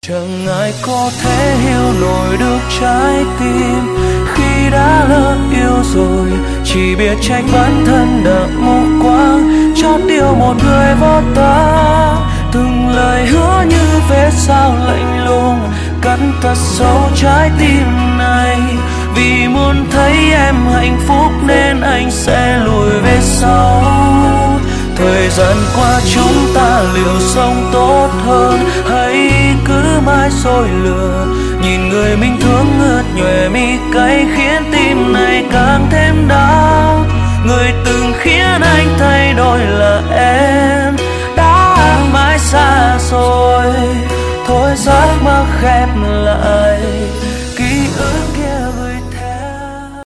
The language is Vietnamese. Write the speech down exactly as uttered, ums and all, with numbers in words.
Chẳng ai có thể hiểu nổi được trái tim khi đã lỡ yêu rồi, chỉ biết trách bản thân đã mù quáng chót yêu một người vô ta. Từng lời hứa như vết dao lạnh lùng cắn thật sâu trái tim này, vì muốn thấy em hạnh phúc nên anh sẽ lùi về sau. Thời gian qua chúng ta liệu sống tốt hơn hay cứ mãi dối lừa, nhìn người mình thương ướt nhòe mi cay khiến tim này càng thêm đau. Người từng khiến anh thay đổi là em đã mãi xa rồi, thôi giấc mơ khép lại.